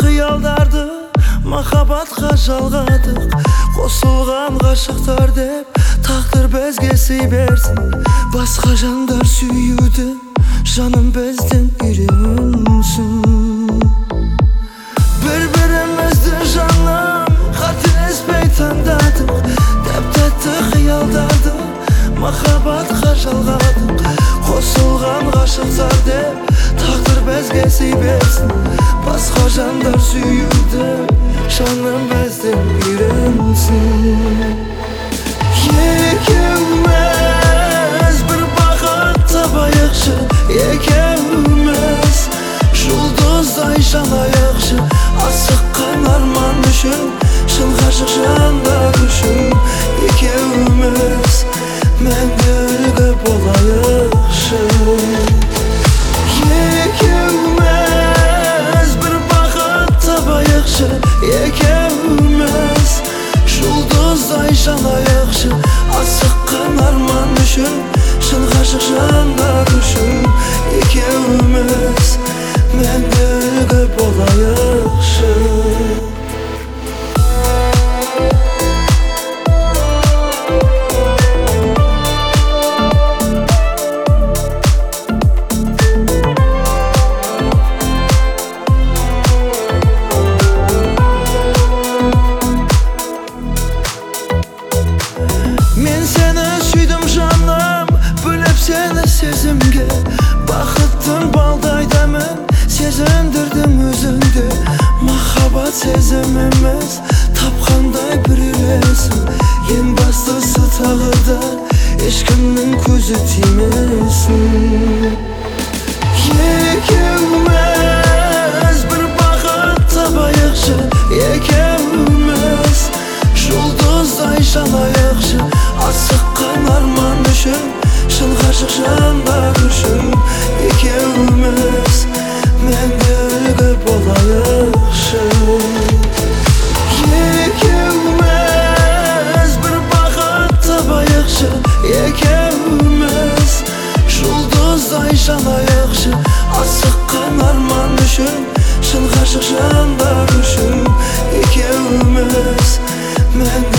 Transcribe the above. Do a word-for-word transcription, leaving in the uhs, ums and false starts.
қиялдарды махаббатқа жалғадық. Қосылған ғашықтар деп тағдыр бізге сый берсін. Басқа жандар сүйуді жаным бізден үйренсін. Бір-бірімізді жаным қателеспей таңдадық. Тәп-тәтті қиялдарды махаббатқа жалғадық. Қосылған ғашықтар деп тағдыр бізге сый берсін. Басқа жандар сүйуді жаным бізден үйренсін. Екеуміз бір бақыт табайықшы, екеуміз жұлдыздай жанайықшы. Асыққан арман үшін, шын ғашық жандар үшін. Екеуміз мәңгілігі болайықшы. Екеуміз бір бақыт табайықшы, екеуміз жұлдыздай жанайықшы. Асыққан арман үшін, шын ғашық жандар үшін. Екеуміз мәңгілігі болайықшы. Мен сені сүйдім жаным, бөліп сені сезімге. Бақыттың балдай дәмін сезіндірдім өзіңде. Махаббат сезіміміз тапқандай бір үйлесім. Ең бастысы тағы да ешкімнің көзі тимесін. Екеуміз бір бақыт табайықшы, екеуміз жұлдыздай жанайықшы. Асыққан арман үшін, шын ғашық жандар үшін. Екеуміз мәңгілігі болайықшы. Екеуміз бір бақыт табайықшы, екеуміз жұлдыздай жанайықшы. Асыққан арман үшін, шын ғашық жандар үшін. Екеуміз мәңгілігі